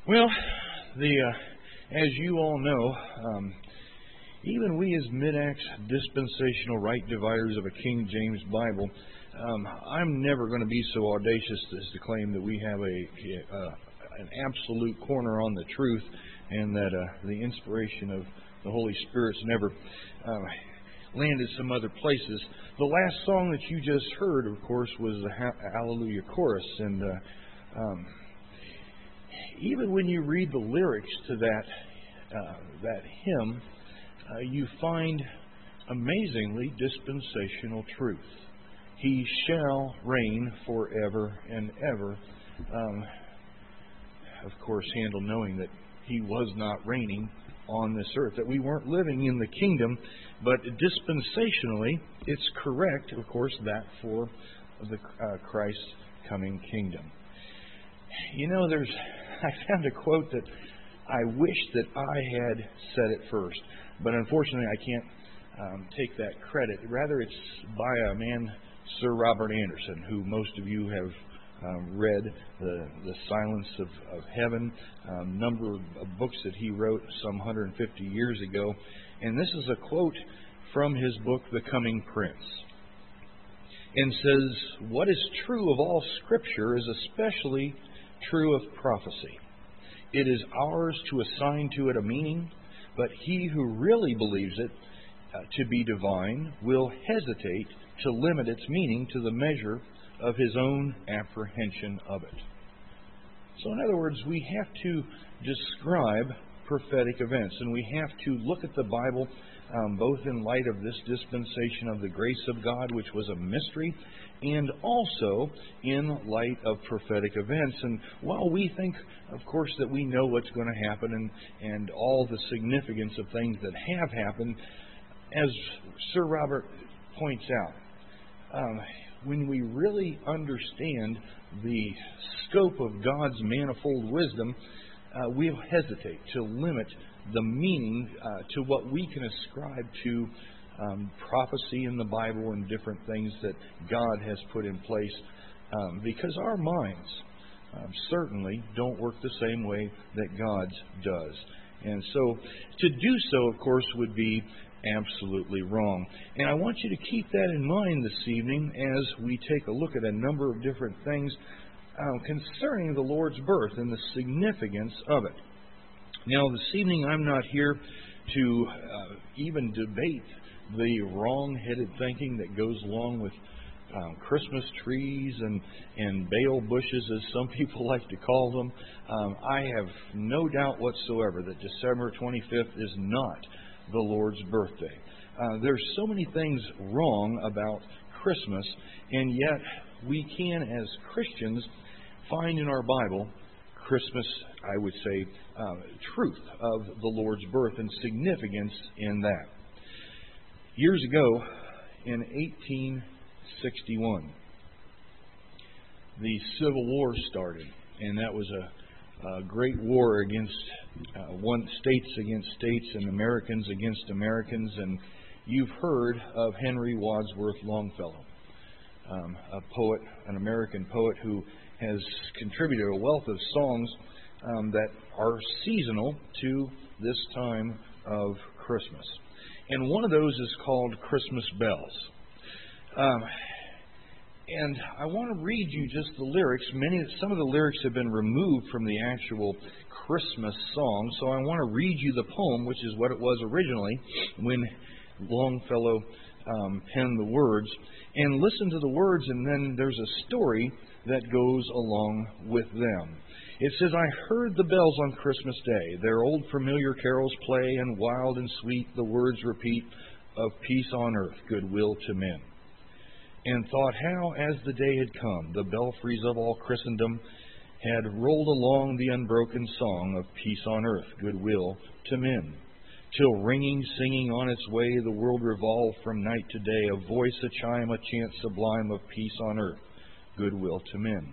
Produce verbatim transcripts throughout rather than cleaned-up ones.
Well, the uh, as you all know, um, even we as Mid-Acts dispensational right dividers of a King James Bible, um, I'm never going to be so audacious as to claim that we have a uh, an absolute corner on the truth, and that uh, the inspiration of the Holy Spirit's never uh, landed some other places. The last song that you just heard, of course, was the Hallelujah Chorus, and uh, um, even when you read the lyrics to that uh, that hymn, uh, you find amazingly dispensational truth. He shall reign forever and ever. Um, of course, Handel knowing that he was not reigning on this earth, that we weren't living in the kingdom, but dispensationally, it's correct, of course, that for the uh, Christ's coming kingdom. You know, there's I found a quote that I wish that I had said it first, but unfortunately I can't um, take that credit. Rather, it's by a man, Sir Robert Anderson, who most of you have um, read, the the Silence of, of Heaven, a um, number of books that he wrote some one hundred fifty years ago. And this is a quote from his book, The Coming Prince, and says, "What is true of all Scripture is especially true of prophecy. It is ours to assign to it a meaning, but he who really believes it uh, to be divine will hesitate to limit its meaning to the measure of his own apprehension of it." So in other words, we have to describe prophetic events, and we have to look at the Bible um, both in light of this dispensation of the grace of God, which was a mystery, and also in light of prophetic events. And while we think, of course, that we know what's going to happen and, and all the significance of things that have happened, as Sir Robert points out, um, when we really understand the scope of God's manifold wisdom, uh, we'll hesitate to limit the meaning uh, to what we can ascribe to um, prophecy in the Bible and different things that God has put in place, um, because our minds um, certainly don't work the same way that God's does. And so to do so, of course, would be absolutely wrong. And I want you to keep that in mind this evening as we take a look at a number of different things uh, concerning the Lord's birth and the significance of it. Now, this evening I'm not here to uh, even debate the wrong-headed thinking that goes along with um, Christmas trees and, and Baal bushes, as some people like to call them. Um, I have no doubt whatsoever that December twenty-fifth is not the Lord's birthday. Uh, there's so many things wrong about Christmas, and yet we can, as Christians, find in our Bible Christmas, I would say, uh, truth of the Lord's birth and significance in that. Years ago, in eighteen sixty-one, the Civil War started, and that was a, a great war against uh, one states against states and Americans against Americans. And you've heard of Henry Wadsworth Longfellow, um, a poet, an American poet who has contributed a wealth of songs um, that are seasonal to this time of Christmas. And one of those is called Christmas Bells. Um, and I want to read you just the lyrics. Many, some of the lyrics have been removed from the actual Christmas song, so I want to read you the poem, which is what it was originally when Longfellow um, penned the words. And listen to the words, and then there's a story that goes along with them. It says, "I heard the bells on Christmas Day, their old familiar carols play, and wild and sweet the words repeat of peace on earth, goodwill to men. And thought how, as the day had come, the belfries of all Christendom had rolled along the unbroken song of peace on earth, goodwill to men. Till ringing, singing on its way, the world revolved from night to day, a voice, a chime, a chant sublime of peace on earth, goodwill to men.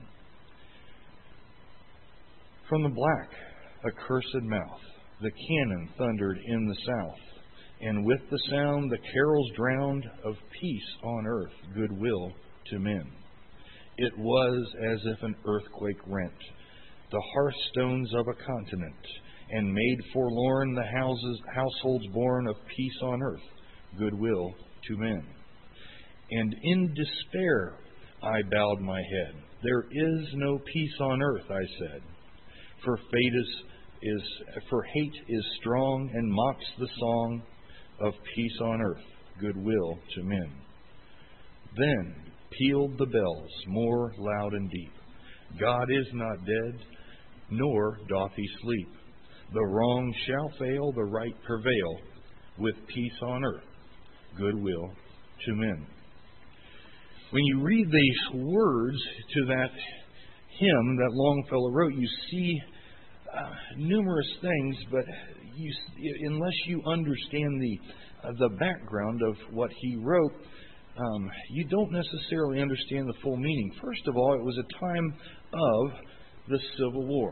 From the black, accursed mouth, the cannon thundered in the south, and with the sound the carols drowned of peace on earth, goodwill to men. It was as if an earthquake rent the hearthstones of a continent, and made forlorn the houses, households born of peace on earth, goodwill to men. And in despair I bowed my head. There is no peace on earth, I said, for fate is, is for hate is strong and mocks the song of peace on earth, goodwill to men. Then pealed the bells more loud and deep. God is not dead, nor doth he sleep. The wrong shall fail, the right prevail, with peace on earth, goodwill to men. When you read these words to that hymn that Longfellow wrote, you see uh, numerous things, but you, unless you understand the uh, the background of what he wrote, um, you don't necessarily understand the full meaning. First of all, it was a time of the Civil War.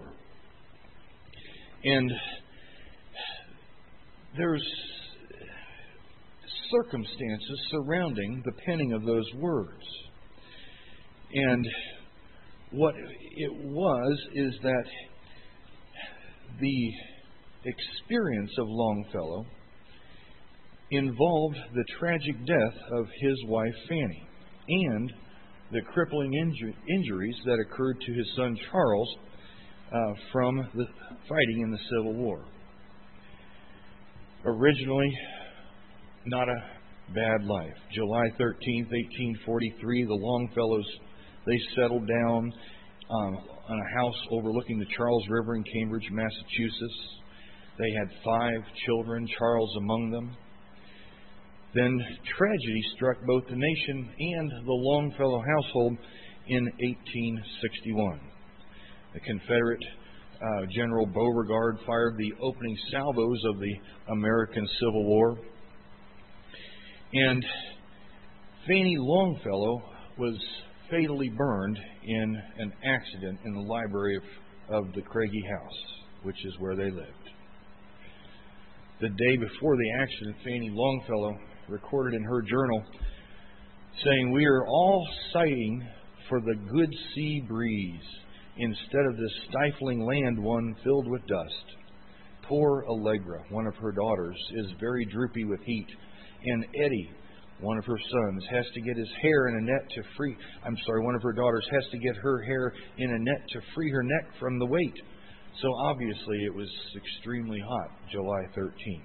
And there's circumstances surrounding the penning of those words. And what it was is that the experience of Longfellow involved the tragic death of his wife Fanny and the crippling inju- injuries that occurred to his son Charles uh, from the fighting in the Civil War. Originally, not a bad life. July thirteenth, eighteen forty-three, the Longfellows, they settled down um, on a house overlooking the Charles River in Cambridge, Massachusetts. They had five children, Charles among them. Then tragedy struck both the nation and the Longfellow household in eighteen sixty-one. The Confederate uh, General Beauregard fired the opening salvos of the American Civil War. And Fanny Longfellow was fatally burned in an accident in the library of, of the Craigie House, which is where they lived. The day before the accident, Fanny Longfellow recorded in her journal, saying, "We are all sighing for the good sea breeze instead of this stifling land one filled with dust. Poor Allegra, one of her daughters, is very droopy with heat, and Eddie, one of her sons, has to get his hair in a net to free, I'm sorry, one of her daughters has to get her hair in a net to free her neck from the weight." So obviously it was extremely hot, July thirteenth.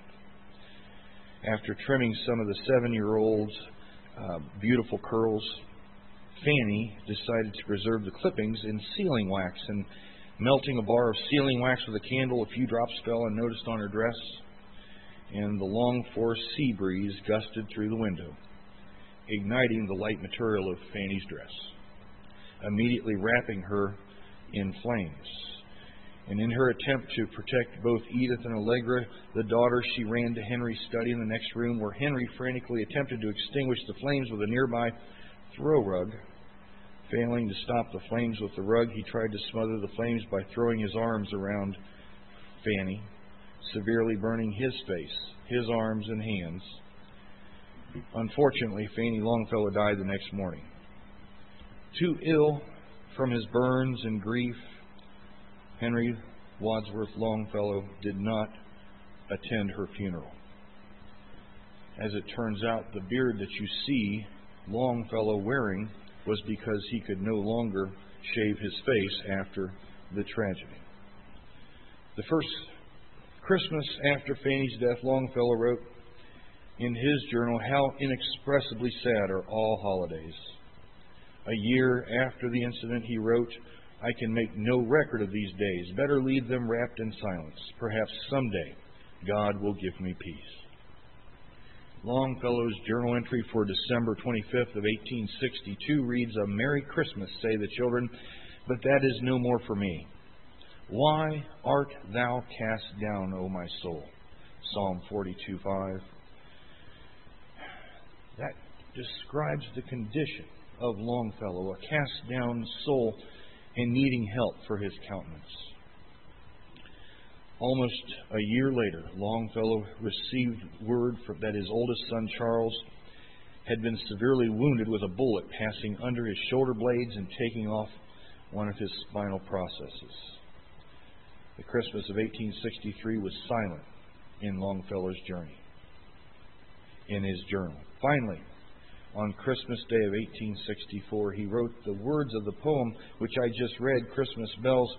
After trimming some of the seven-year-old's uh, beautiful curls, Fanny decided to preserve the clippings in sealing wax, and melting a bar of sealing wax with a candle, a few drops fell unnoticed on her dress, and the long-forced sea breeze gusted through the window, igniting the light material of Fanny's dress, immediately wrapping her in flames. And in her attempt to protect both Edith and Allegra, the daughter, she ran to Henry's study in the next room, where Henry frantically attempted to extinguish the flames with a nearby throw rug. Failing to stop the flames with the rug, he tried to smother the flames by throwing his arms around Fanny, severely burning his face, his arms, and hands. Unfortunately, Fanny Longfellow died the next morning. Too ill from his burns and grief, Henry Wadsworth Longfellow did not attend her funeral. As it turns out, the beard that you see Longfellow wearing was because he could no longer shave his face after the tragedy. The first Christmas after Fanny's death, Longfellow wrote in his journal, "How inexpressibly sad are all holidays." A year after the incident, he wrote, "I can make no record of these days. Better leave them wrapped in silence. Perhaps someday God will give me peace." Longfellow's journal entry for December twenty-fifth of eighteen sixty-two reads, "A Merry Christmas, say the children, but that is no more for me. Why art thou cast down, O my soul?" Psalm forty-two five. That describes the condition of Longfellow, a cast-down soul and needing help for his countenance. Almost a year later, Longfellow received word that his oldest son, Charles, had been severely wounded with a bullet passing under his shoulder blades and taking off one of his spinal processes. The Christmas of eighteen sixty-three was silent in Longfellow's journey, in his journal. Finally, on Christmas Day of eighteen sixty-four, he wrote the words of the poem which I just read, Christmas Bells.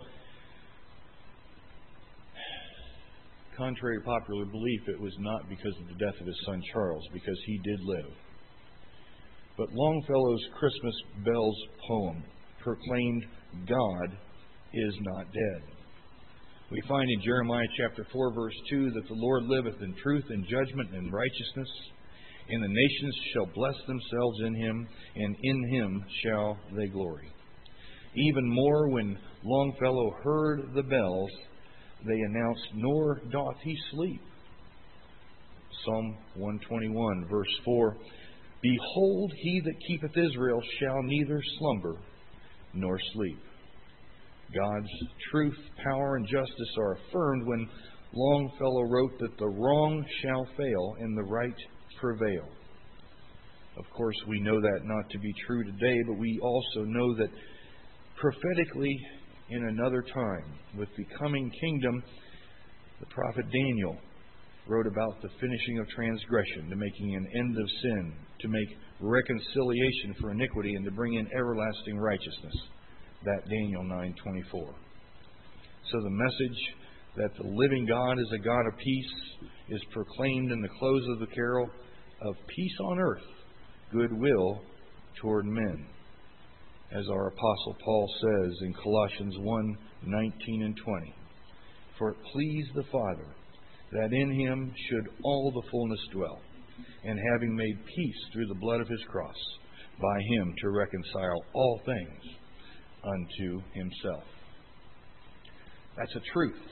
Contrary to popular belief, it was not because of the death of his son Charles, because he did live. But Longfellow's Christmas Bells poem proclaimed God is not dead. We find in Jeremiah chapter four, verse two, that the Lord liveth in truth and judgment and righteousness, and the nations shall bless themselves in him, and in him shall they glory. Even more, when Longfellow heard the bells, they announced, nor doth he sleep. Psalm one twenty-one, verse four, behold, he that keepeth Israel shall neither slumber nor sleep. God's truth, power, and justice are affirmed when Longfellow wrote that the wrong shall fail and the right prevail. Of course, we know that not to be true today, but we also know that prophetically, in another time, with the coming kingdom, the prophet Daniel wrote about the finishing of transgression, to making an end of sin, to make reconciliation for iniquity, and to bring in everlasting righteousness. That Daniel nine twenty-four. So the message that the living God is a God of peace is proclaimed in the close of the carol of peace on earth, goodwill toward men. As our Apostle Paul says in Colossians one nineteen and twenty, for it pleased the Father that in him should all the fullness dwell, and having made peace through the blood of his cross, by him to reconcile all things unto himself. That's a truth.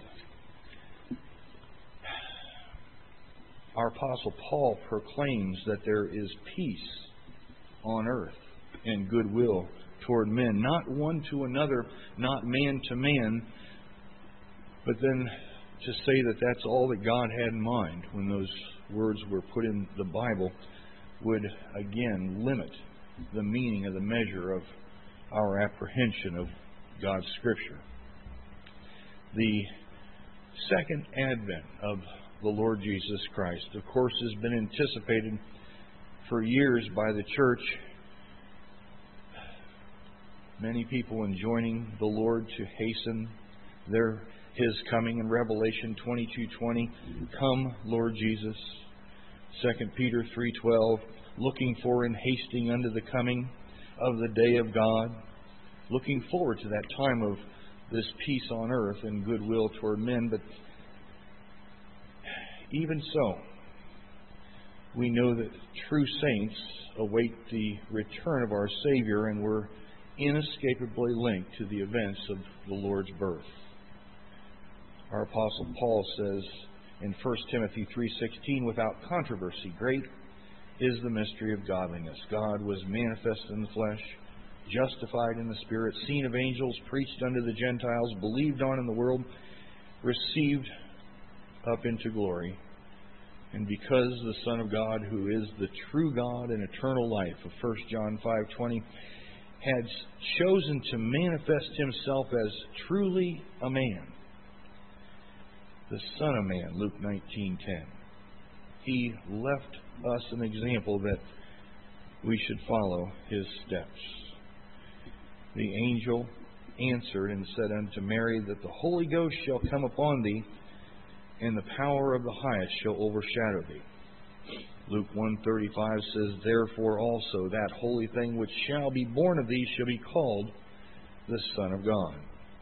Our Apostle Paul proclaims that there is peace on earth and goodwill toward men, not one to another, not man to man, but then to say that that's all that God had in mind when those words were put in the Bible would again limit the meaning of the measure of our apprehension of God's Scripture. The second advent of the Lord Jesus Christ, of course, has been anticipated for years by the church. Many people enjoining the Lord to hasten their His coming. In Revelation twenty-two twenty, come, Lord Jesus. Second Peter three twelve, looking for and hasting unto the coming of the day of God, looking forward to that time of this peace on earth and goodwill toward men. But even so, we know that true saints await the return of our Savior, and we're inescapably linked to the events of the Lord's birth. Our Apostle Paul says in First Timothy three sixteen, without controversy, great is the mystery of godliness. God was manifest in the flesh, justified in the Spirit, seen of angels, preached unto the Gentiles, believed on in the world, received up into glory. And because the Son of God, who is the true God and eternal life of First John five twenty, had chosen to manifest himself as truly a man, the Son of Man, Luke nineteen ten, he left us an example that we should follow his steps. The angel answered and said unto Mary that the Holy Ghost shall come upon thee, and the power of the highest shall overshadow thee. Luke one thirty-five says, therefore also that holy thing which shall be born of thee shall be called the Son of God.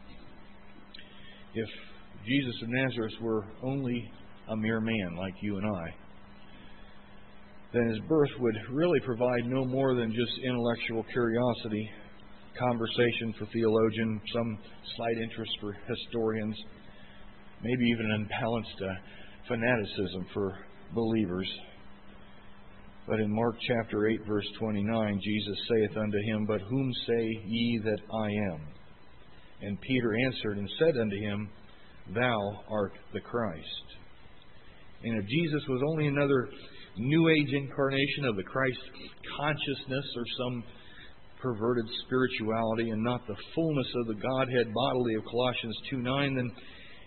If Jesus of Nazareth were only a mere man like you and I, then his birth would really provide no more than just intellectual curiosity, conversation for theologians, some slight interest for historians, maybe even an unbalanced uh, fanaticism for believers. But in Mark chapter eight, verse twenty-nine, Jesus saith unto him, but whom say ye that I am? And Peter answered and said unto him, thou art the Christ. And if Jesus was only another New Age incarnation of the Christ consciousness or some perverted spirituality and not the fullness of the Godhead bodily of Colossians two nine, then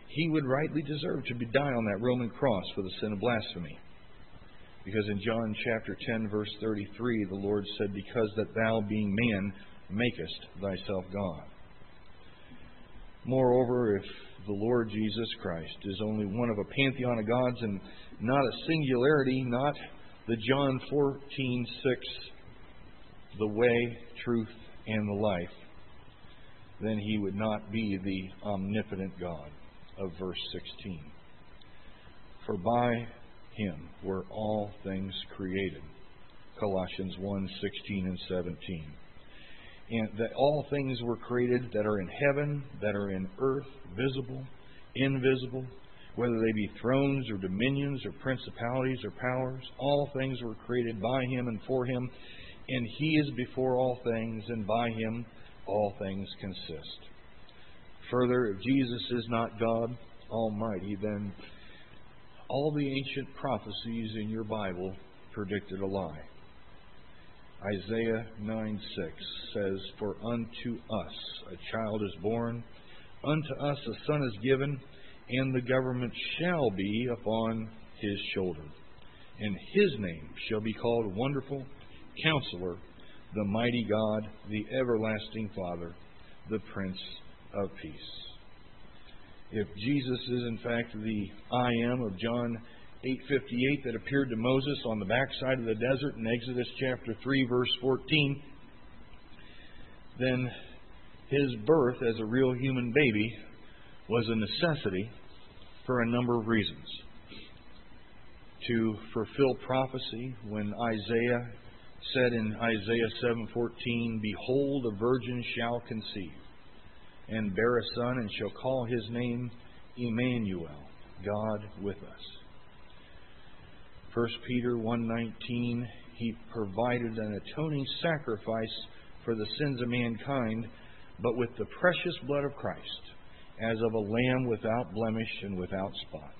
he would rightly deserve to be die on that Roman cross for the sin of blasphemy. Because in John chapter ten, verse thirty-three, the Lord said, "Because that thou, being man, makest thyself God." Moreover, if the Lord Jesus Christ is only one of a pantheon of gods and not a singularity, not the John fourteen six, the way, truth, and the life, then he would not be the omnipotent God of verse sixteen. For by him were all things created. Colossians one sixteen and seventeen. And that all things were created that are in heaven, that are in earth, visible, invisible, whether they be thrones or dominions or principalities or powers. All things were created by him and for him, and he is before all things, and by him all things consist. Further, if Jesus is not God Almighty, then all the ancient prophecies in your Bible predicted a lie. Isaiah nine six says, "For unto us a child is born, unto us a son is given, and the government shall be upon his shoulder. And his name shall be called Wonderful, Counselor, the Mighty God, the Everlasting Father, the Prince of Peace." If Jesus is in fact the I Am of John eight fifty-eight that appeared to Moses on the backside of the desert in Exodus chapter three, verse fourteen, then his birth as a real human baby was a necessity for a number of reasons. To fulfill prophecy, when Isaiah said in Isaiah seven fourteen, "Behold, a virgin shall conceive, and bear a son, and shall call his name Emmanuel, God with us." First Peter one nineteen, he provided an atoning sacrifice for the sins of mankind, but with the precious blood of Christ, as of a lamb without blemish and without spot.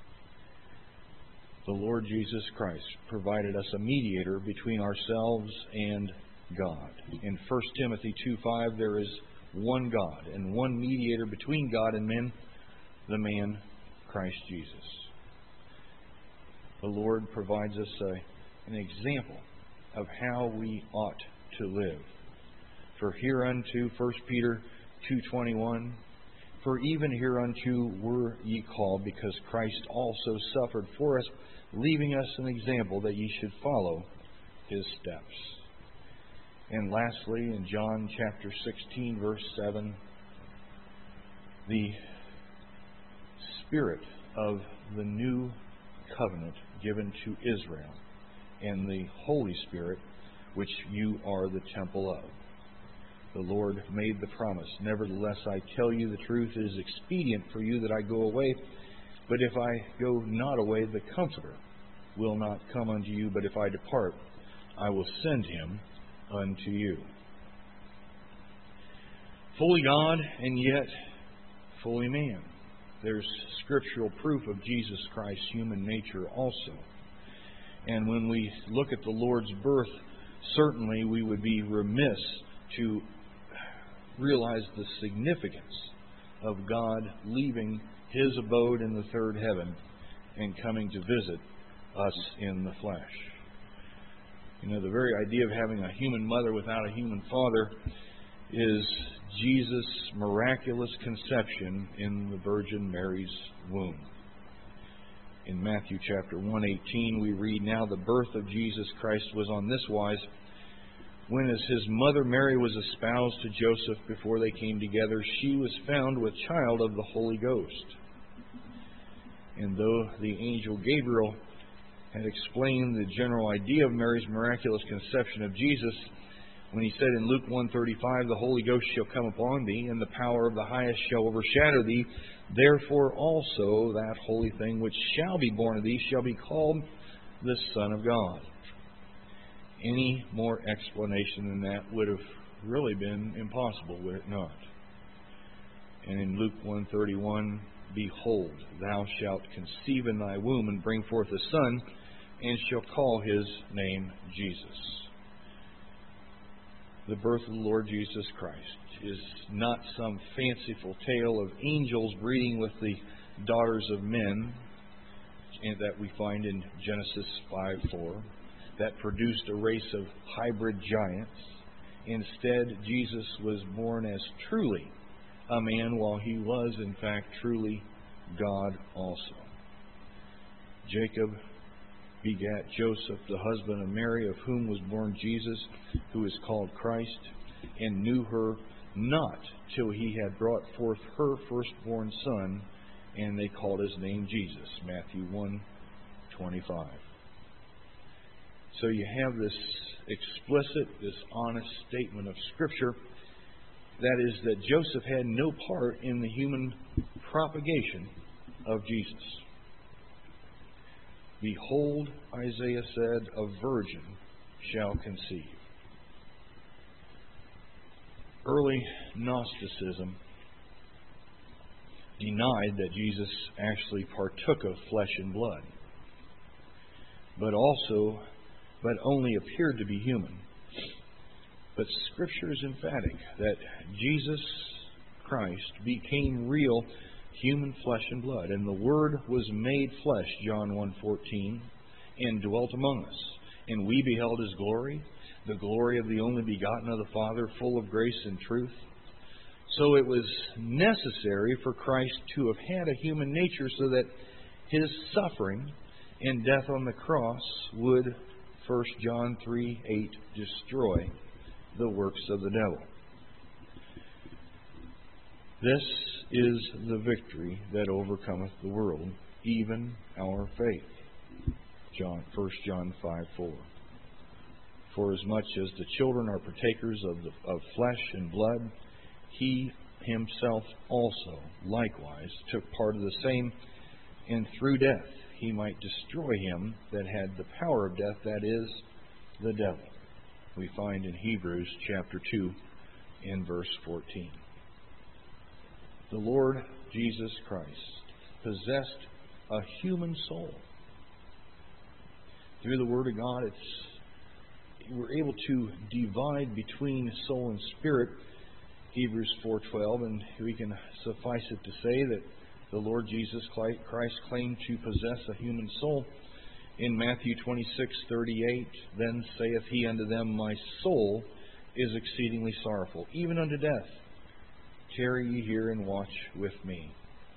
The Lord Jesus Christ provided us a mediator between ourselves and God. In First Timothy two five, there is one God and one mediator between God and men, the man Christ Jesus. The Lord provides us a, an example of how we ought to live. For hereunto, First Peter two twenty-one, "For even hereunto were ye called, because Christ also suffered for us, leaving us an example that ye should follow his steps." And lastly, in John chapter sixteen, verse seven, the Spirit of the new covenant given to Israel, and the Holy Spirit, which you are the temple of. The Lord made the promise, "Nevertheless, I tell you the truth, it is expedient for you that I go away. But if I go not away, the Comforter will not come unto you. But if I depart, I will send him unto you." Fully God, and yet fully man. There's scriptural proof of Jesus Christ's human nature also. And when we look at the Lord's birth, certainly we would be remiss to realize the significance of God leaving his abode in the third heaven and coming to visit us in the flesh. You know, the very idea of having a human mother without a human father is Jesus' miraculous conception in the Virgin Mary's womb. In Matthew chapter one eighteen, we read, "Now the birth of Jesus Christ was on this wise, when as his mother Mary was espoused to Joseph, before they came together, she was found with child of the Holy Ghost. And though the angel Gabriel had explained the general idea of Mary's miraculous conception of Jesus, when he said in Luke one thirty-five, 'The Holy Ghost shall come upon thee, and the power of the highest shall overshadow thee, therefore also that holy thing which shall be born of thee shall be called the Son of God.' Any more explanation than that would have really been impossible, would it not? And in Luke one thirty-one, 'Behold, thou shalt conceive in thy womb, and bring forth a son, and shall call his name Jesus.' The birth of the Lord Jesus Christ is not some fanciful tale of angels breeding with the daughters of men that we find in Genesis five four that produced a race of hybrid giants. Instead, Jesus was born as truly a man while he was, in fact, truly God also. Jacob begat Joseph, the husband of Mary, of whom was born Jesus, who is called Christ, and knew her not till he had brought forth her firstborn son, and they called his name Jesus. Matthew one twenty-five. So you have this explicit, this honest statement of Scripture, that is that Joseph had no part in the human propagation of Jesus. Behold, Isaiah said, a virgin shall conceive. Early Gnosticism denied that Jesus actually partook of flesh and blood, but also, but only appeared to be human. But Scripture is emphatic that Jesus Christ became real human flesh and blood, and the Word was made flesh, John one fourteen, and dwelt among us. And we beheld His glory, the glory of the only begotten of the Father, full of grace and truth. So it was necessary for Christ to have had a human nature so that His suffering and death on the cross would, First John three eight, destroy the works of the devil. This is the victory that overcometh the world, even our faith. John, First John five four. For as much as the children are partakers of, the, of flesh and blood, He Himself also likewise took part of the same, and through death He might destroy him that had the power of death, that is, the devil. We find in Hebrews chapter two in verse fourteen. The Lord Jesus Christ possessed a human soul. Through the Word of God, it's we're able to divide between soul and spirit, Hebrews four twelve, and we can suffice it to say that the Lord Jesus Christ claimed to possess a human soul. In Matthew twenty-six thirty-eight, then saith He unto them, my soul is exceedingly sorrowful, even unto death. Tarry ye here and watch with me.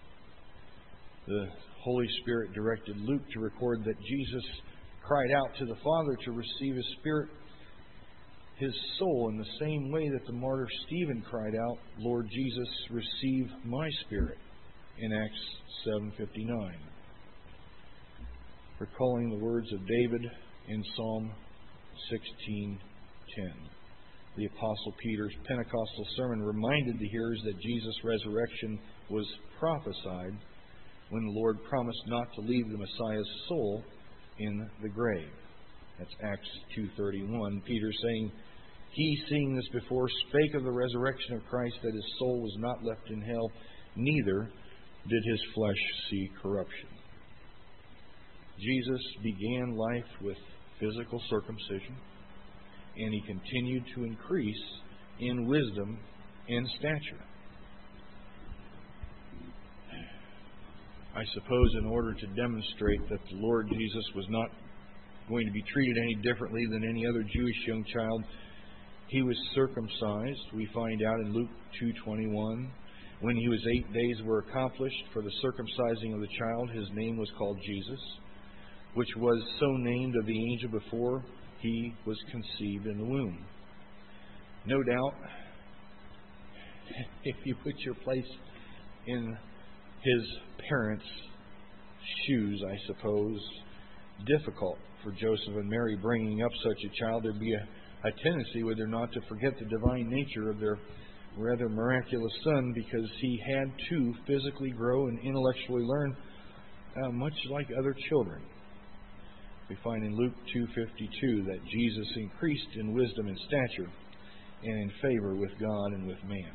The Holy Spirit directed Luke to record that Jesus cried out to the Father to receive His Spirit, His soul, in the same way that the martyr Stephen cried out, Lord Jesus, receive my spirit, in Acts seven fifty-nine. Recalling the words of David in Psalm sixteen ten. The Apostle Peter's Pentecostal sermon reminded the hearers that Jesus' resurrection was prophesied when the Lord promised not to leave the Messiah's soul in the grave. That's Acts two thirty-one. Peter saying, He, seeing this before, spake of the resurrection of Christ, that His soul was not left in hell, neither did His flesh see corruption. Jesus began life with physical circumcision, and He continued to increase in wisdom and stature. I suppose in order to demonstrate that the Lord Jesus was not going to be treated any differently than any other Jewish young child, He was circumcised. We find out in Luke two twenty-one, when He was eight days were accomplished for the circumcising of the child, His name was called Jesus, which was so named of the angel before He was conceived in the womb. No doubt, if you put your place in His parents' shoes, I suppose, difficult for Joseph and Mary bringing up such a child. There'd be a, a tendency, would there not, to forget the divine nature of their rather miraculous son, because he had to physically grow and intellectually learn uh, much like other children. We find in Luke two fifty-two that Jesus increased in wisdom and stature and in favor with God and with man.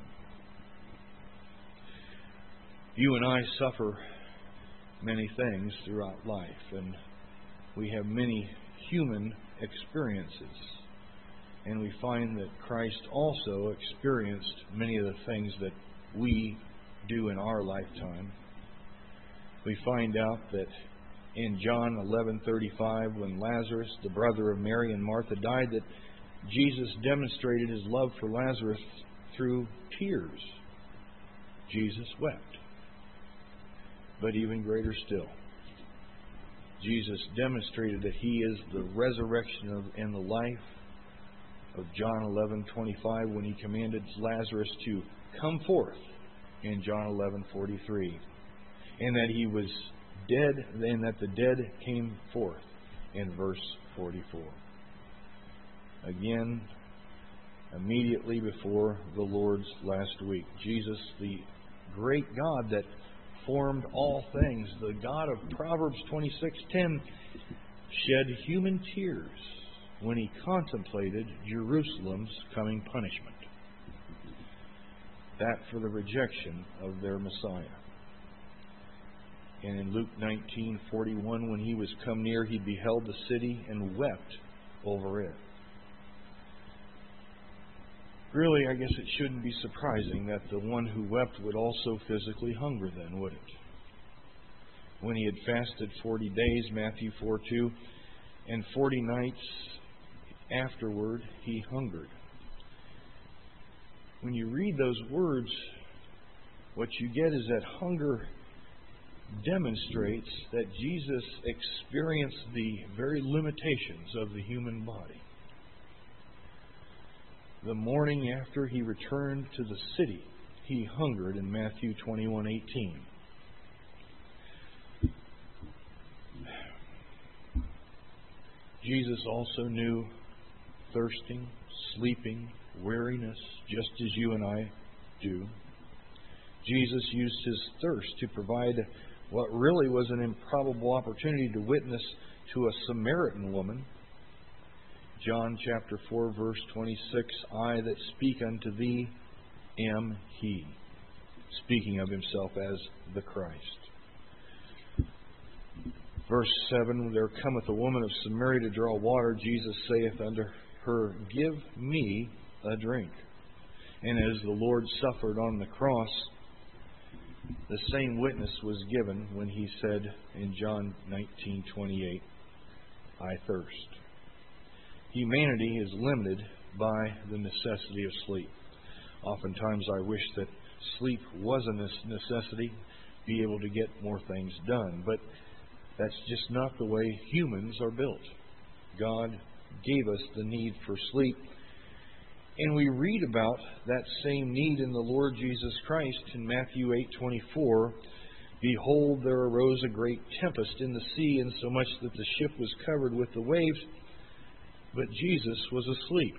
You and I suffer many things throughout life, and we have many human experiences. And we find that Christ also experienced many of the things that we do in our lifetime. We find out that in John eleven thirty-five, when Lazarus, the brother of Mary and Martha, died, that Jesus demonstrated His love for Lazarus through tears. Jesus wept. But even greater still, Jesus demonstrated that He is the resurrection of, and the life of John eleven twenty-five, when He commanded Lazarus to come forth in John eleven forty-three, and that He was dead, and that the dead came forth in verse forty-four. Again, immediately before the Lord's last week, Jesus, the great God that formed all things, the God of Proverbs twenty-six ten, shed human tears when He contemplated Jerusalem's coming punishment. That for the rejection of their Messiah. And in Luke nineteen forty-one, when He was come near, He beheld the city and wept over it. Really, I guess it shouldn't be surprising that the one who wept would also physically hunger then, would it? When He had fasted forty days, Matthew four two, and forty nights afterward He hungered. When you read those words, what you get is that hunger demonstrates that Jesus experienced the very limitations of the human body. The morning after He returned to the city, He hungered in Matthew twenty-one eighteen. Jesus also knew thirsting, sleeping, weariness, just as you and I do. Jesus used His thirst to provide what really was an improbable opportunity to witness to a Samaritan woman. John chapter four, verse twenty-six, I that speak unto thee am He, speaking of Himself as the Christ. Verse seven, there cometh a woman of Samaria to draw water. Jesus saith unto her, give me a drink. And as the Lord suffered on the cross, the same witness was given when He said in John nineteen twenty-eight, I thirst. Humanity is limited by the necessity of sleep. Oftentimes I wish that sleep was a necessity, be able to get more things done. But that's just not the way humans are built. God gave us the need for sleep. And we read about that same need in the Lord Jesus Christ in Matthew eight twenty-four. Behold, there arose a great tempest in the sea, insomuch that the ship was covered with the waves, but Jesus was asleep.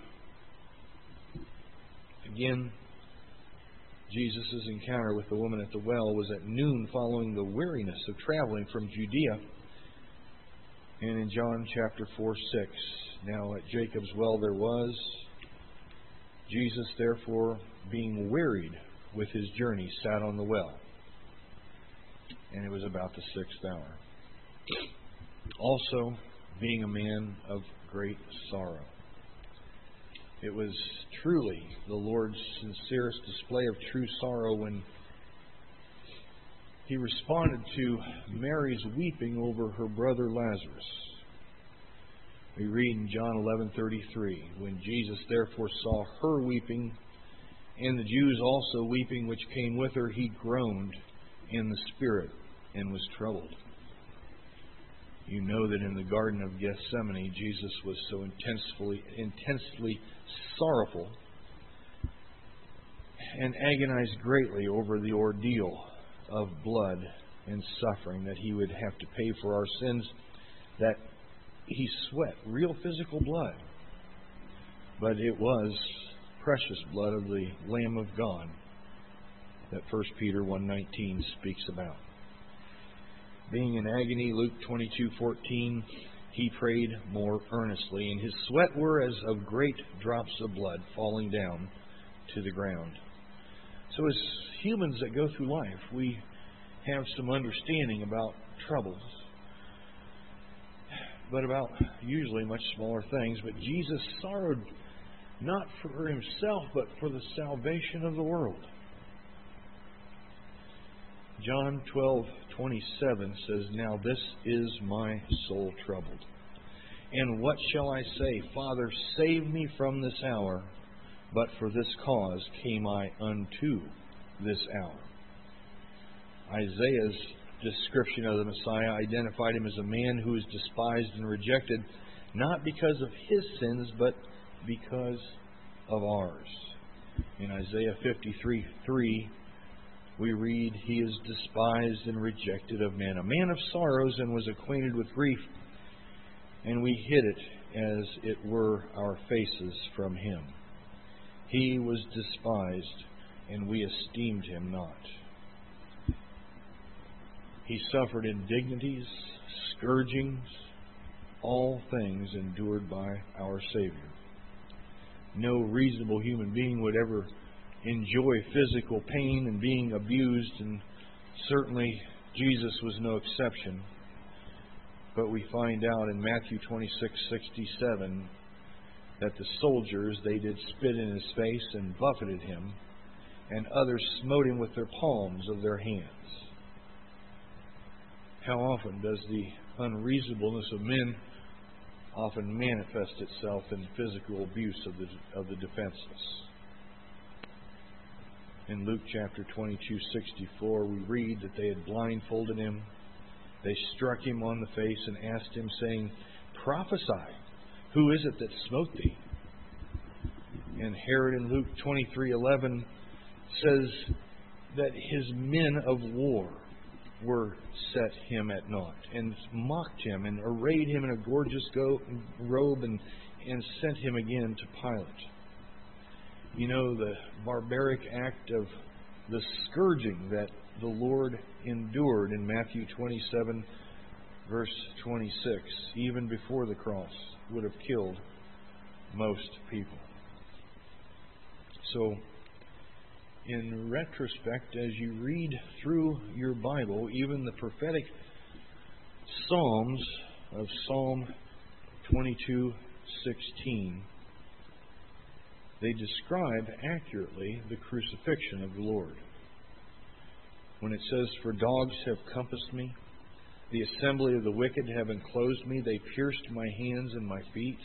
Again, Jesus' encounter with the woman at the well was at noon, following the weariness of traveling from Judea. And in John chapter four six, now at Jacob's well there was, Jesus therefore, being wearied with His journey, sat on the well. And it was about the sixth hour. Also, being a man of great sorrow. It was truly the Lord's sincerest display of true sorrow when He responded to Mary's weeping over her brother Lazarus. We read in John eleven thirty-three, when Jesus therefore saw her weeping, and the Jews also weeping which came with her, He groaned in the spirit and was troubled. You know that in the Garden of Gethsemane, Jesus was so intensely, intensely sorrowful and agonized greatly over the ordeal of blood and suffering that He would have to pay for our sins, that He sweat real physical blood. But it was precious blood of the Lamb of God that First Peter one nineteen speaks about. Being in agony, Luke twenty-two fourteen, He prayed more earnestly, and His sweat were as of great drops of blood falling down to the ground. So as humans that go through life, we have some understanding about troubles, but about usually much smaller things. But Jesus sorrowed not for himself, but for the salvation of the world. John twelve twenty-seven says, "Now this is my soul troubled. And what shall I say? Father, save me from this hour. But for this cause came I unto this hour." Isaiah's description of the Messiah identified him as a man who is despised and rejected, not because of his sins, but because of ours. In Isaiah fifty-three three, we read, "He is despised and rejected of men, a man of sorrows, and was acquainted with grief, and we hid it as it were our faces from him. He was despised, and we esteemed him not." He suffered indignities, scourgings, all things endured by our Savior. No reasonable human being would ever enjoy physical pain and being abused, and certainly Jesus was no exception. But we find out in Matthew twenty-six sixty-seven that the soldiers, they did spit in his face and buffeted him, and others smote him with their palms of their hands. How often does the unreasonableness of men often manifest itself in physical abuse of the of the defenseless? In Luke chapter twenty-two sixty-four, we read that they had blindfolded him. They struck him on the face and asked him, saying, "Prophesy, who is it that smote thee?" And Herod in Luke twenty-three eleven says that his men of war were set him at naught, and mocked him, and arrayed him in a gorgeous go- robe, and, and sent him again to Pilate. You know, the barbaric act of the scourging that the Lord endured in Matthew twenty-seven, verse twenty-six, even before the cross, would have killed most people. So, in retrospect, as you read through your Bible, even the prophetic Psalms of Psalm twenty-two sixteen, they describe accurately the crucifixion of the Lord. When it says, "For dogs have compassed me, the assembly of the wicked have enclosed me, they pierced my hands and my feet."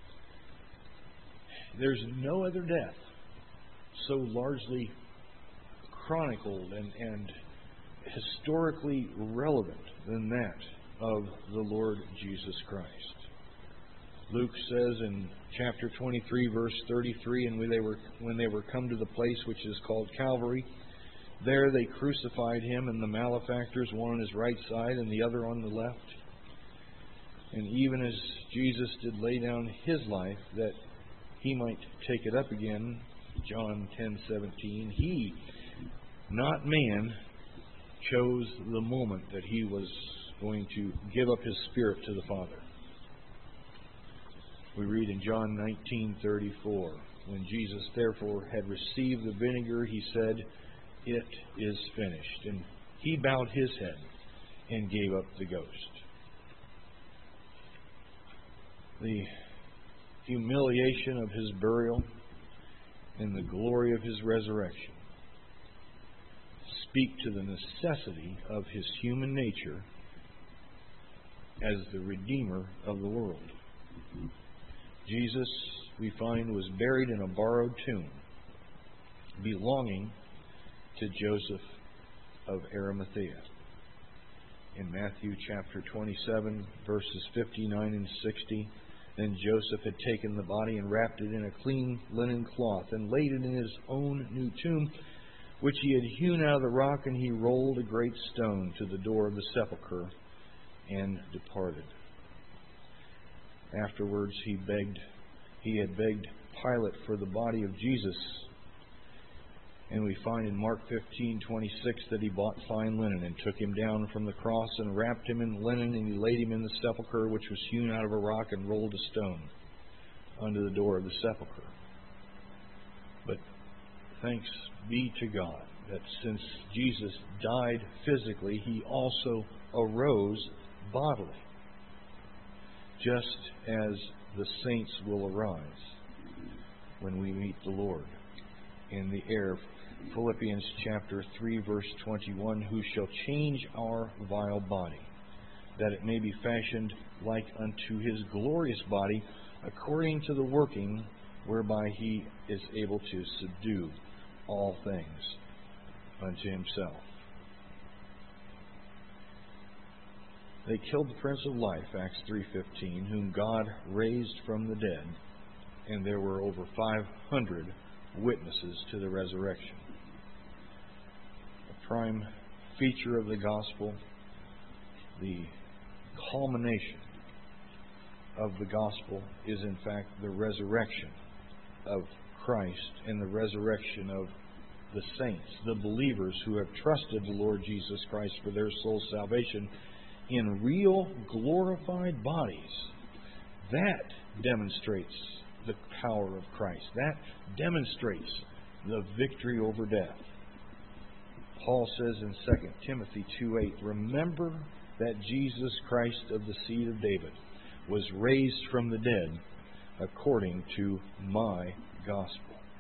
There's no other death so largely chronicled and, and historically relevant than that of the Lord Jesus Christ. Luke says in chapter twenty-three, verse thirty-three, "And when they were when they were come to the place which is called Calvary, there they crucified him, and the malefactors, one on his right side and the other on the left. And even as Jesus did lay down his life that he might take it up again," John ten seventeen, "he, not man, chose the moment that he was going to give up his spirit to the Father." We read in John nineteen thirty-four, "When Jesus therefore had received the vinegar, he said, 'It is finished.' And he bowed his head and gave up the ghost." The humiliation of his burial and the glory of his resurrection speak to the necessity of his human nature as the Redeemer of the world. Jesus, we find, was buried in a borrowed tomb belonging to Joseph of Arimathea. In Matthew chapter twenty-seven, verses fifty-nine and sixty, "Then Joseph had taken the body and wrapped it in a clean linen cloth and laid it in his own new tomb, which he had hewn out of the rock, and he rolled a great stone to the door of the sepulchre and departed." Afterwards, he begged, he had begged Pilate for the body of Jesus. And we find in Mark fifteen twenty-six that he bought fine linen and took him down from the cross and wrapped him in linen, and he laid him in the sepulchre, which was hewn out of a rock, and rolled a stone unto the door of the sepulchre. But thanks be to God that since Jesus died physically, he also arose bodily, just as the saints will arise when we meet the Lord in the air. Philippians chapter three, verse twenty-one, who shall change our vile body, that it may be fashioned like unto his glorious body, according to the working whereby he is able to subdue all things unto himself. They killed the Prince of Life, Acts three fifteen, whom God raised from the dead, and there were over five hundred witnesses to the resurrection. A prime feature of the gospel, the culmination of the gospel, is in fact the resurrection of Christ and the resurrection of the saints, the believers who have trusted the Lord Jesus Christ for their soul's salvation in real glorified bodies. That demonstrates the power of Christ. That demonstrates the victory over death. Paul says in Second Timothy two eight, remember that Jesus Christ of the seed of David was raised from the dead according to my gospel.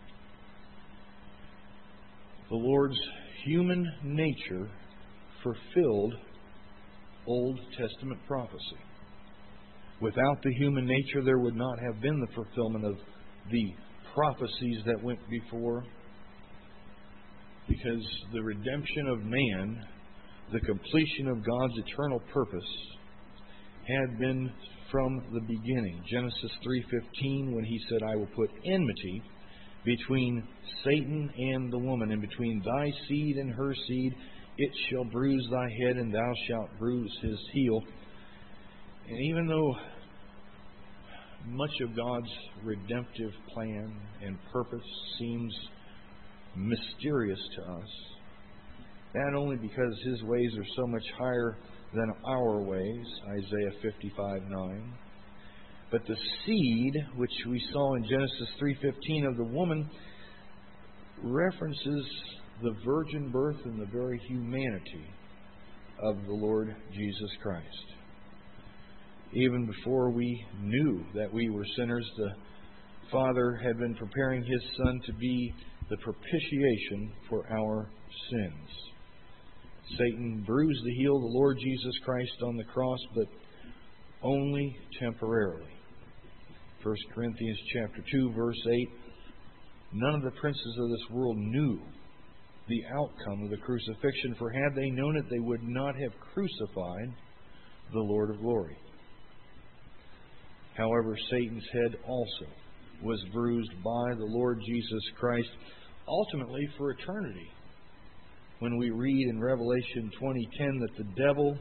The Lord's human nature fulfilled Old Testament prophecy. Without the human nature, there would not have been the fulfillment of the prophecies that went before, because the redemption of man, the completion of God's eternal purpose, had been from the beginning. Genesis three fifteen, when he said, I will put enmity between Satan and the woman, and between thy seed and her seed, it shall bruise thy head, and thou shalt bruise his heel. And even though much of God's redemptive plan and purpose seems mysterious to us, not only because his ways are so much higher than our ways, Isaiah fifty-five nine, but the seed, which we saw in Genesis three fifteen of the woman, references the virgin birth and the very humanity of the Lord Jesus Christ. Even before we knew that we were sinners, the Father had been preparing his Son to be the propitiation for our sins. Satan bruised the heel of the Lord Jesus Christ on the cross, but only temporarily. First Corinthians chapter two, verse eight, none of the princes of this world knew the outcome of the crucifixion, for had they known it, they would not have crucified the Lord of glory. However, Satan's head also was bruised by the Lord Jesus Christ, ultimately for eternity. When we read in Revelation twenty ten that the devil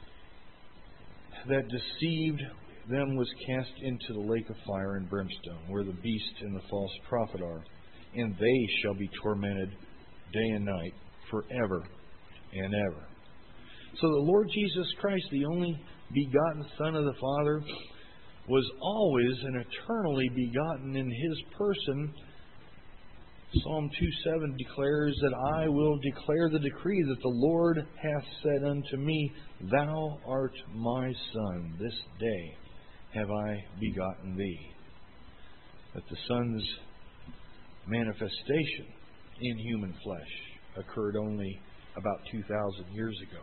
that deceived them was cast into the lake of fire and brimstone, where the beast and the false prophet are, and they shall be tormented day and night forever and ever. So the Lord Jesus Christ, the only begotten Son of the Father, was always and eternally begotten in his person. Psalm two seven declares that I will declare the decree that the Lord hath said unto me, thou art my Son, this day have I begotten thee. That the Son's manifestation in human flesh occurred only about two thousand years ago.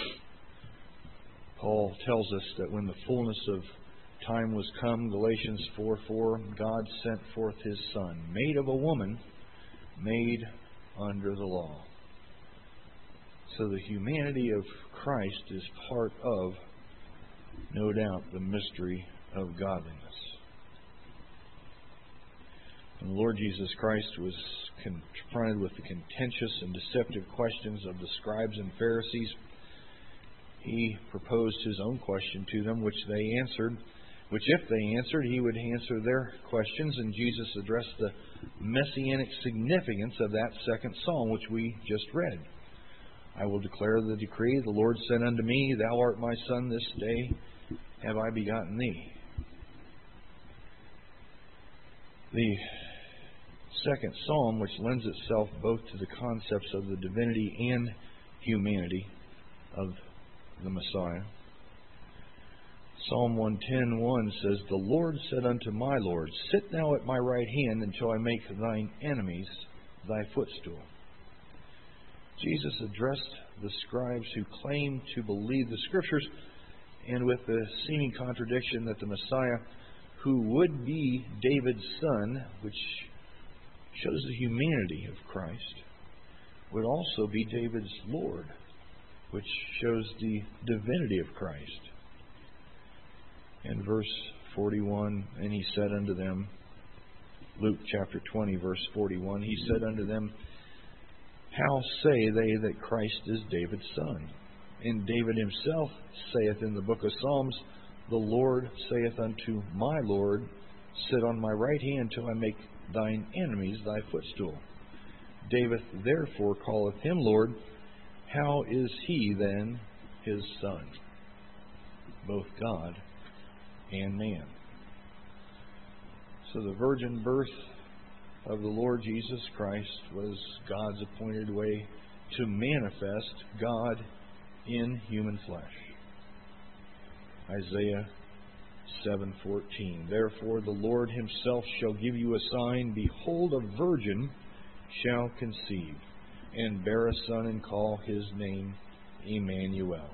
Paul tells us that when the fullness of time was come, Galatians four four, God sent forth his Son, made of a woman, made under the law. So the humanity of Christ is part of, no doubt, the mystery of godliness. When the Lord Jesus Christ was confronted with the contentious and deceptive questions of the scribes and Pharisees, he proposed his own question to them, which they answered, which if they answered, he would answer their questions, and Jesus addressed the messianic significance of that second psalm, which we just read. I will declare the decree, the Lord said unto me, thou art my Son, this day have I begotten thee. The second psalm, which lends itself both to the concepts of the divinity and humanity of the Messiah, Psalm one ten one says, "The Lord said unto my Lord, Sit thou at my right hand until I make thine enemies thy footstool." Jesus addressed the scribes who claimed to believe the Scriptures, and with the seeming contradiction that the Messiah, who would be David's son, which shows the humanity of Christ, would also be David's Lord, which shows the divinity of Christ. In verse forty-one, "And he said unto them," Luke chapter twenty, verse forty-one, "He said unto them, How say they that Christ is David's son? And David himself saith in the book of Psalms, The Lord saith unto my Lord, Sit on my right hand till I make thine enemies thy footstool. David therefore calleth him Lord. How is he then his son?" Both God and man. So the virgin birth of the Lord Jesus Christ was God's appointed way to manifest God in human flesh. Isaiah seven fourteen, "Therefore the Lord himself shall give you a sign, behold, a virgin shall conceive, and bear a son, and call his name Emmanuel."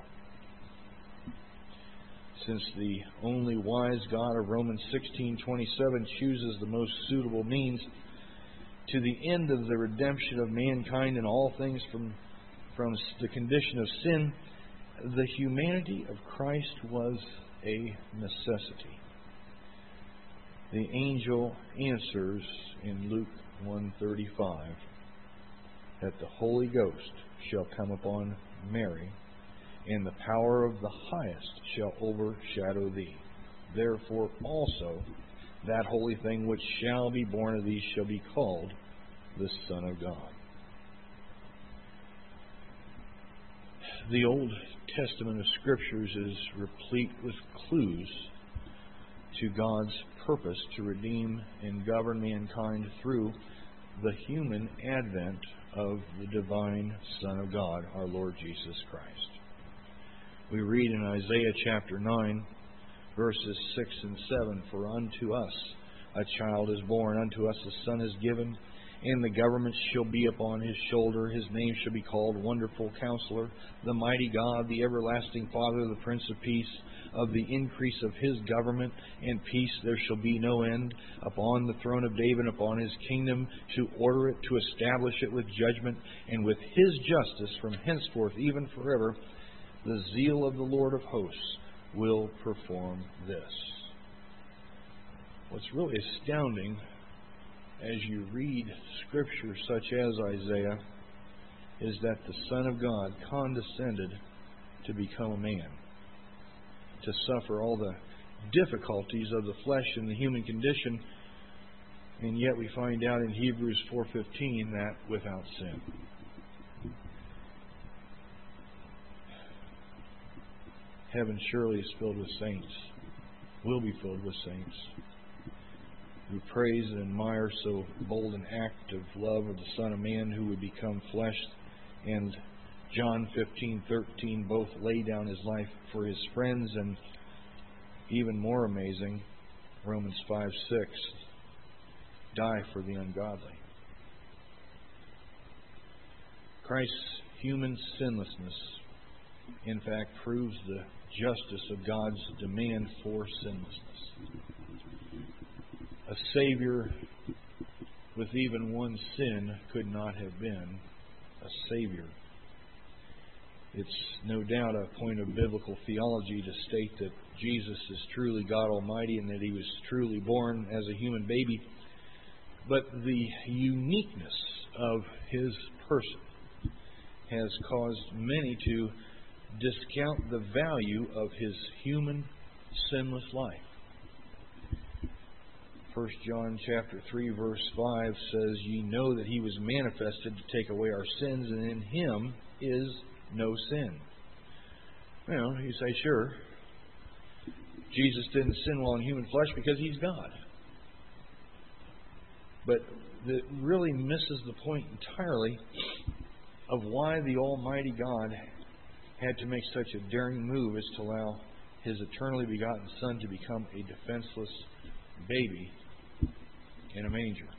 Since the only wise God of Romans sixteen twenty-seven chooses the most suitable means to the end of the redemption of mankind and all things from, from the condition of sin, the humanity of Christ was a necessity. The angel answers in Luke one thirty-five that the Holy Ghost shall come upon Mary, and the power of the highest shall overshadow thee. Therefore also that holy thing which shall be born of thee shall be called the Son of God. The Old Testament of Scriptures is replete with clues to God's purpose to redeem and govern mankind through the human advent of the divine Son of God, our Lord Jesus Christ. We read in Isaiah chapter nine, verses six and seven, "For unto us a child is born, unto us a son is given, and the government shall be upon his shoulder. His name shall be called Wonderful Counselor, the Mighty God, the Everlasting Father, the Prince of Peace. Of the increase of his government and peace there shall be no end, upon the throne of David, upon his kingdom, to order it, to establish it with judgment, and with his justice from henceforth even forever. The zeal of the Lord of hosts will perform this." What's really astounding as you read Scripture such as Isaiah is that the Son of God condescended to become a man, to suffer all the difficulties of the flesh and the human condition, and yet we find out in Hebrews four fifteen that without sin. Heaven surely is filled with saints, will be filled with saints, who praise and admire so bold an act of love of the Son of Man who would become flesh, and John fifteen thirteen, both lay down his life for his friends, and even more amazing, Romans five six, die for the ungodly. Christ's human sinlessness, in fact, proves the justice of God's demand for sinlessness. A Savior with even one sin could not have been a Savior. It's no doubt a point of biblical theology to state that Jesus is truly God Almighty and that He was truly born as a human baby. But the uniqueness of His person has caused many to discount the value of His human, sinless life. First John chapter three, verse five says, "Ye know that He was manifested to take away our sins, and in Him is no sin." Well, you say, sure, Jesus didn't sin while in human flesh because He's God. But that really misses the point entirely of why the Almighty God had to make such a daring move as to allow His eternally begotten Son to become a defenseless baby in a manger.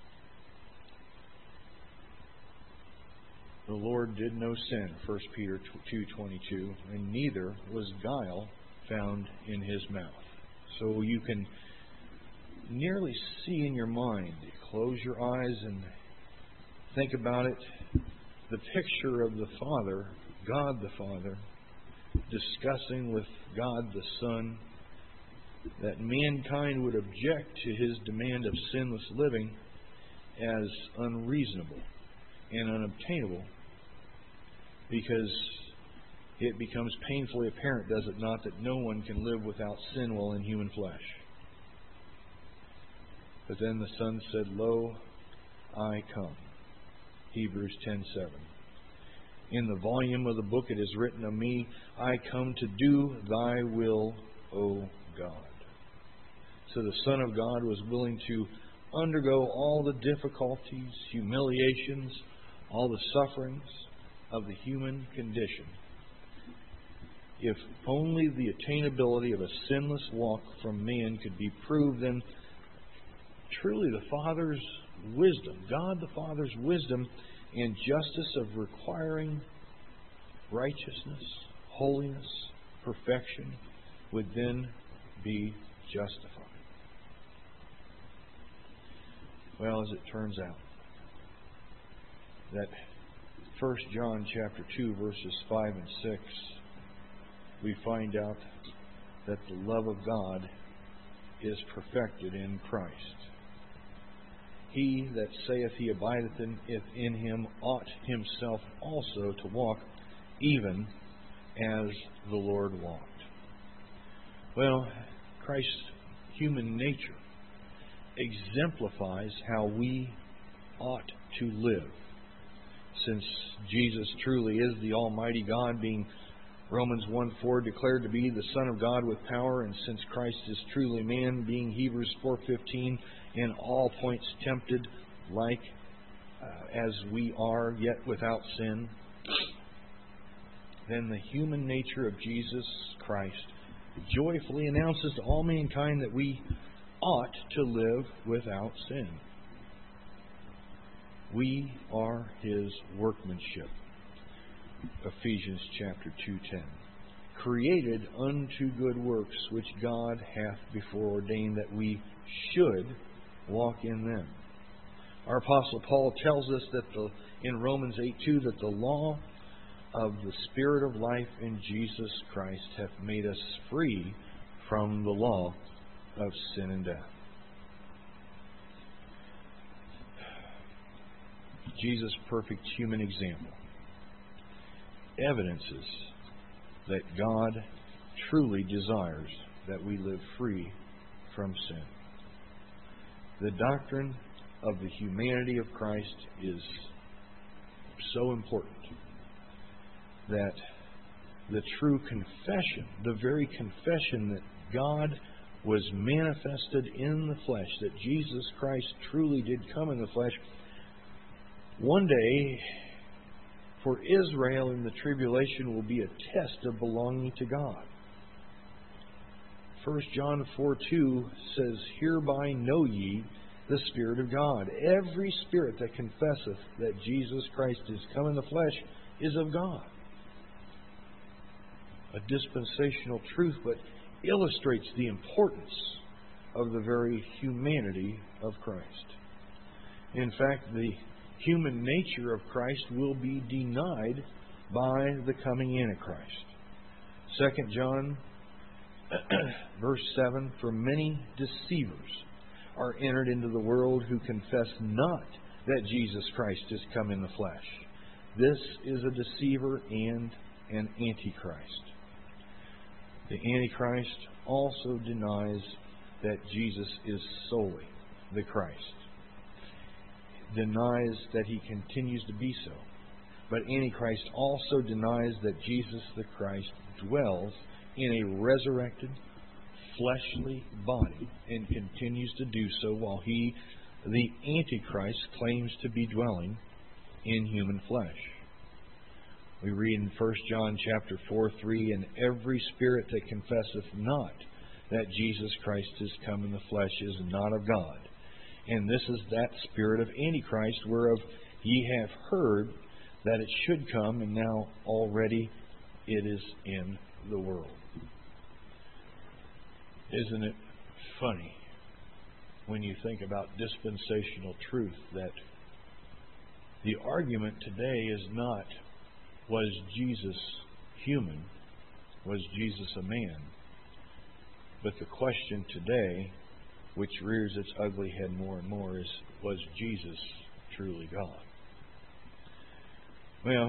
The Lord did no sin, First Peter two twenty-two, and neither was guile found in His mouth. So you can nearly see in your mind, close your eyes and think about it, the picture of the Father, God the Father, discussing with God the Son that mankind would object to His demand of sinless living as unreasonable and unobtainable, because it becomes painfully apparent, does it not, that no one can live without sin while in human flesh. But then the Son said, "Lo, I come." Hebrews ten seven. In the volume of the book it is written of me, I come to do thy will, O God. So the Son of God was willing to undergo all the difficulties, humiliations, all the sufferings of the human condition, if only the attainability of a sinless walk from man could be proved, then truly the Father's wisdom, God the Father's wisdom and justice of requiring righteousness, holiness, perfection would then be justified. Well, as it turns out, that First John chapter two, verses five and six, we find out that the love of God is perfected in Christ. He that saith he abideth in, if in him ought himself also to walk even as the Lord walked. Well, Christ's human nature exemplifies how we ought to live. Since Jesus truly is the Almighty God, being Romans one four declared to be the Son of God with power, and since Christ is truly man, being Hebrews four fifteen, in all points tempted like uh, as we are, yet without sin, then the human nature of Jesus Christ joyfully announces to all mankind that we ought to live without sin. We are His workmanship. Ephesians chapter two ten. Created unto good works, which God hath before ordained that we should walk in them. Our Apostle Paul tells us that the, in Romans eight two that the law of the Spirit of life in Jesus Christ hath made us free from the law of sin and death. Jesus' perfect human example evidences that God truly desires that we live free from sin. The doctrine of the humanity of Christ is so important that the true confession, the very confession that God was manifested in the flesh, that Jesus Christ truly did come in the flesh, one day for Israel in the tribulation will be a test of belonging to God. First John four two says, "Hereby know ye the Spirit of God. Every spirit that confesseth that Jesus Christ is come in the flesh is of God." A dispensational truth, but illustrates the importance of the very humanity of Christ. In fact, the human nature of Christ will be denied by the coming Antichrist. Second John verse seven, "For many deceivers are entered into the world who confess not that Jesus Christ is come in the flesh." This is a deceiver and an antichrist. The Antichrist also denies that Jesus is solely the Christ. Denies that He continues to be so. But Antichrist also denies that Jesus the Christ dwells in a resurrected, fleshly body and continues to do so while he, the Antichrist, claims to be dwelling in human flesh. We read in First John chapter four, three, and every spirit that confesseth not that Jesus Christ is come in the flesh is not of God. And this is that spirit of Antichrist, whereof ye have heard that it should come, and now already it is in the world. Isn't it funny when you think about dispensational truth that the argument today is not, was Jesus human? Was Jesus a man? But the question today, which rears its ugly head more and more, is, was Jesus truly God? Well,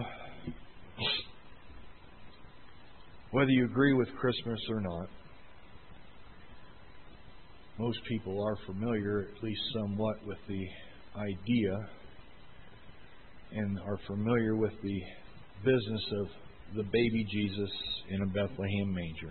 whether you agree with Christmas or not, most people are familiar, at least somewhat, with the idea and are familiar with the business of the baby Jesus in a Bethlehem manger.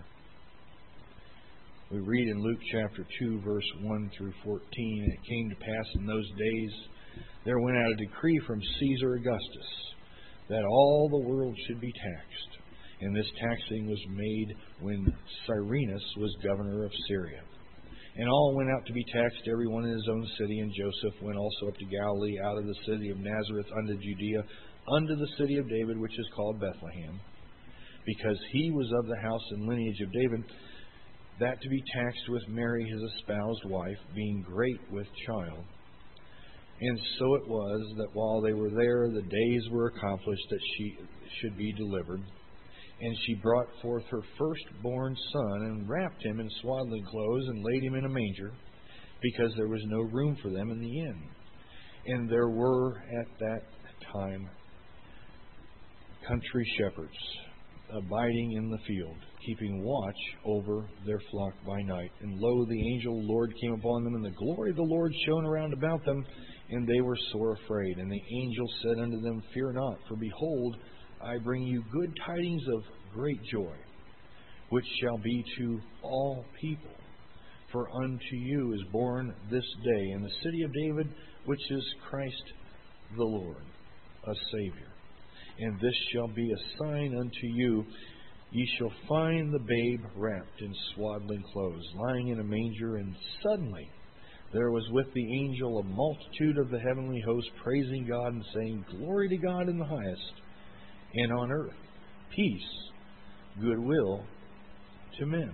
We read in Luke chapter two, verse one through fourteen, and it came to pass in those days there went out a decree from Caesar Augustus that all the world should be taxed. And this taxing was made when Cyrenius was governor of Syria. And all went out to be taxed, every one in his own city. And Joseph went also up to Galilee, out of the city of Nazareth unto Judea, unto the city of David, which is called Bethlehem, because he was of the house and lineage of David, that to be taxed with Mary his espoused wife, being great with child. And so it was that while they were there, the days were accomplished that she should be delivered. And she brought forth her firstborn son, and wrapped him in swaddling clothes, and laid him in a manger, because there was no room for them in the inn. And there were at that time country shepherds abiding in the field, keeping watch over their flock by night. And lo, the angel of the Lord came upon them, and the glory of the Lord shone around about them, and they were sore afraid. And the angel said unto them, Fear not, for behold, I bring you good tidings of great joy, which shall be to all people. For unto you is born this day in the city of David, which is Christ the Lord, a Savior. And this shall be a sign unto you. Ye shall find the babe wrapped in swaddling clothes, lying in a manger. And suddenly there was with the angel a multitude of the heavenly host, praising God and saying, Glory to God in the highest, and on earth peace, goodwill to men.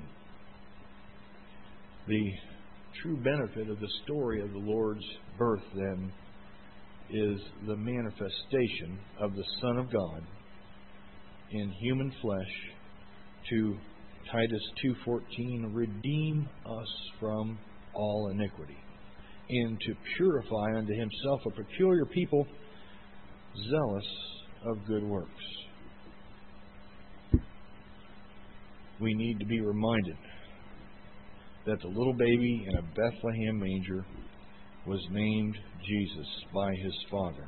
The true benefit of the story of the Lord's birth, then, is the manifestation of the Son of God in human flesh to, Titus two fourteen, redeem us from all iniquity, and to purify unto himself a peculiar people, zealous of good works. We need to be reminded that the little baby in a Bethlehem manger was named Jesus by his Father.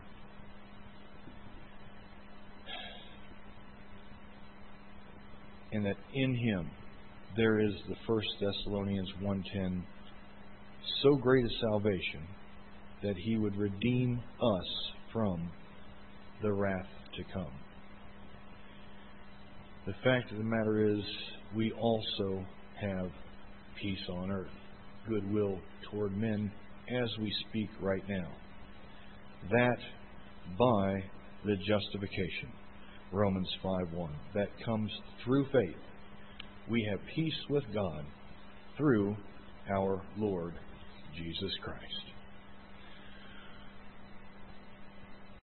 And that in him there is the First Thessalonians one ten, so great a salvation that he would redeem us from the wrath to come. The fact of the matter is, we also have peace on earth, goodwill toward men, as we speak right now. That by the justification, Romans five one, that comes through faith. We have peace with God through our Lord Jesus Christ.